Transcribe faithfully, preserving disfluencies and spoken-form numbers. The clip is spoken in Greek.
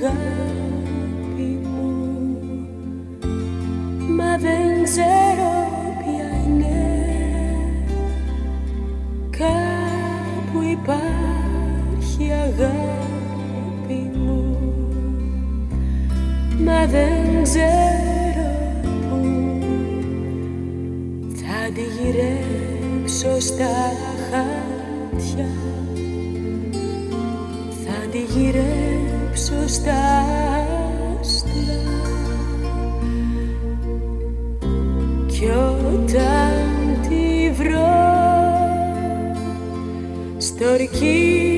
αγάπη μου, μα δεν ξέρω ποια είναι. Κάπου υπάρχει αγάπη μου, μα δεν ξέρω πού. Θα τη γυρέψω στα χάρτια, θα τη γυρέψω στα άστρα, κι όταν τη βρω στορκή